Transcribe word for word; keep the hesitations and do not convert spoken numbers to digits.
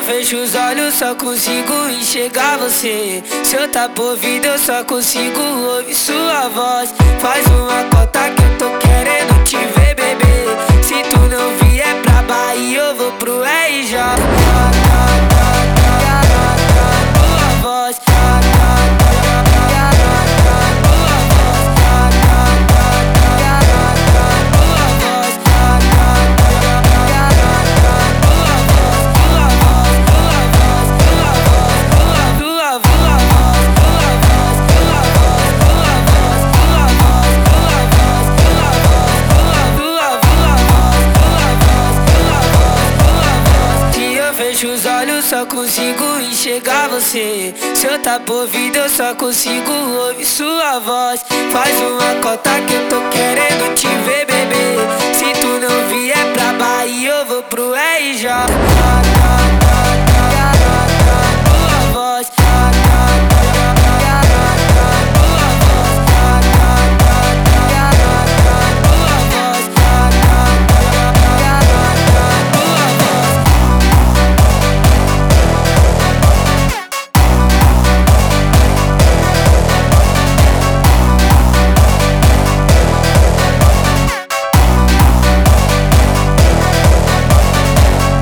eu fecho os olhos só consigo enxergar você. Se eu tapo o ouvido eu só consigo ouvir sua voz. Faz uma cota que eu tô querendo te ver, bebê. Se tu não vier pra Bahia eu vou pro R J. Tua voz. Fecho os olhos, só consigo enxergar você. Se eu tapo o ouvido, eu só consigo ouvir sua voz. Faz uma cota que eu tô querendo te ver, bebê. Se tu não vier pra Bahia, eu vou pro R J.